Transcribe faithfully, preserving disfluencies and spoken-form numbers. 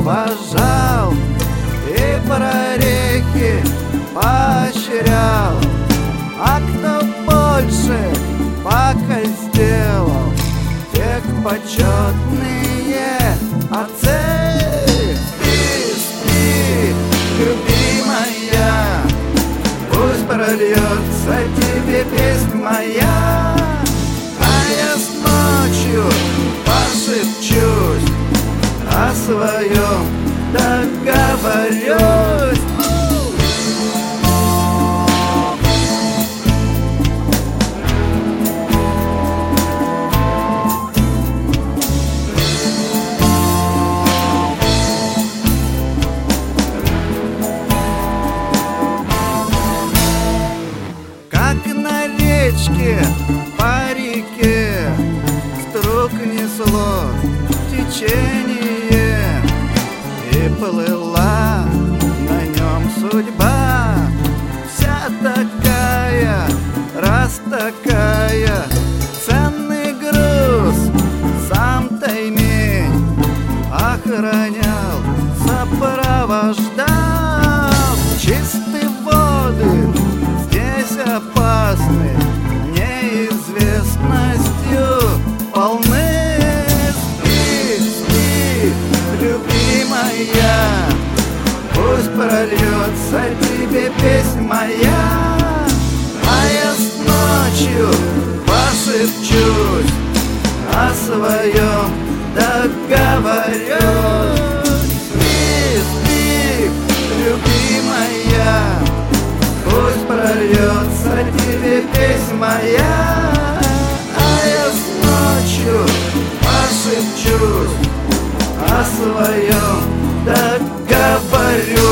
уважал и прорехи поощрял. А кто больше пока сделал, тех почетные отцы. Спи, спи, любимая, пусть прольется тебе песнь моя, а я с ночью пошепчусь, о своем договорюсь. Как на речке по реке струк несло течение, и плыла на нем судьба, вся такая, раз такая, ценный груз сам таймень охранял, сопровождал. Чистые воды здесь опасны, неизвестностью полны. Спи, спи, любимая, пусть прольется тебе песнь моя, а я с ночью пошепчусь, о своем договорюсь. Спи, спи, любимая, пусть прольется тебе песнь моя, а я с ночью пошепчусь, о своем договорюсь.